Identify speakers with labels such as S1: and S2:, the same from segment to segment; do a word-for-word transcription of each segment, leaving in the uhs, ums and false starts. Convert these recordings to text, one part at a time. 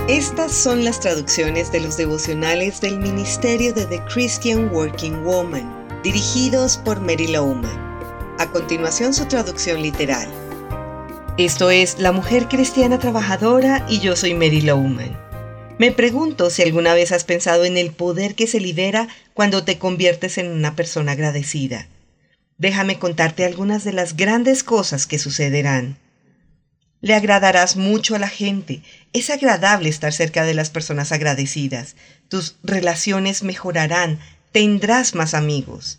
S1: Estas son las traducciones de los devocionales del Ministerio de The Christian Working Woman, dirigidos por Mary Lowman. A continuación, su traducción literal. Esto es La Mujer Cristiana Trabajadora y yo soy Mary Lowman. Me pregunto si alguna vez has pensado en el poder que se libera cuando te conviertes en una persona agradecida. Déjame contarte algunas de las grandes cosas que sucederán. Le agradarás mucho a la gente. Es agradable estar cerca de las personas agradecidas. Tus relaciones mejorarán. Tendrás más amigos.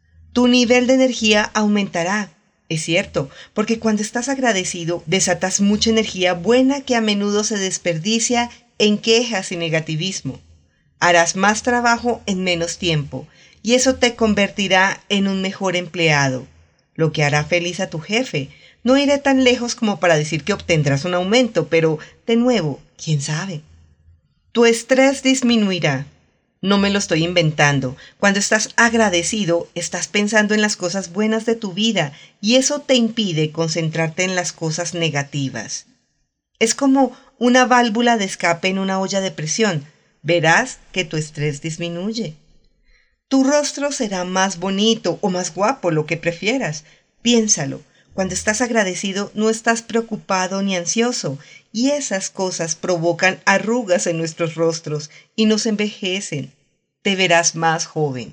S1: Tu nivel de energía aumentará. Es cierto, porque cuando estás agradecido, desatas mucha energía buena que a menudo se desperdicia en quejas y negativismo. Harás más trabajo en menos tiempo, y eso te convertirá en un mejor empleado, lo que hará feliz a tu jefe. No iré tan lejos como para decir que obtendrás un aumento, pero, de nuevo, ¿quién sabe? Tu estrés disminuirá. No me lo estoy inventando. Cuando estás agradecido, estás pensando en las cosas buenas de tu vida y eso te impide concentrarte en las cosas negativas. Es como una válvula de escape en una olla de presión. Verás que tu estrés disminuye. Tu rostro será más bonito o más guapo, lo que prefieras. Piénsalo. Cuando estás agradecido, no estás preocupado ni ansioso, y esas cosas provocan arrugas en nuestros rostros y nos envejecen. Te verás más joven.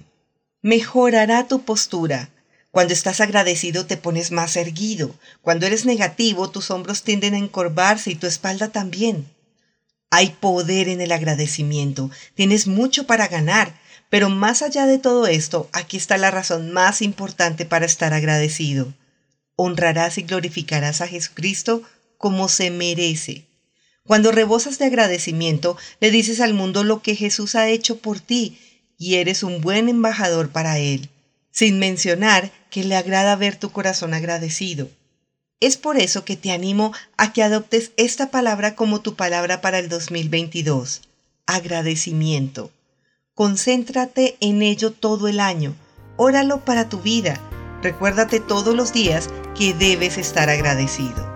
S1: Mejorará tu postura. Cuando estás agradecido, te pones más erguido. Cuando eres negativo, tus hombros tienden a encorvarse y tu espalda también. Hay poder en el agradecimiento. Tienes mucho para ganar, pero más allá de todo esto, aquí está la razón más importante para estar agradecido. Honrarás y glorificarás a Jesucristo como se merece. Cuando rebosas de agradecimiento, le dices al mundo lo que Jesús ha hecho por ti y eres un buen embajador para Él, sin mencionar que le agrada ver tu corazón agradecido. Es por eso que te animo a que adoptes esta palabra como tu palabra para el dos mil veintidós. Agradecimiento. Concéntrate en ello todo el año. Óralo para tu vida. Recuérdate todos los días que debes estar agradecido.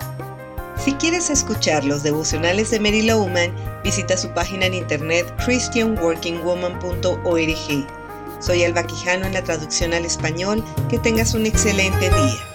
S1: Si quieres escuchar los devocionales de Mary Lowman, visita su página en internet christian working woman punto org. Soy Alba Quijano en la traducción al español. Que tengas un excelente día.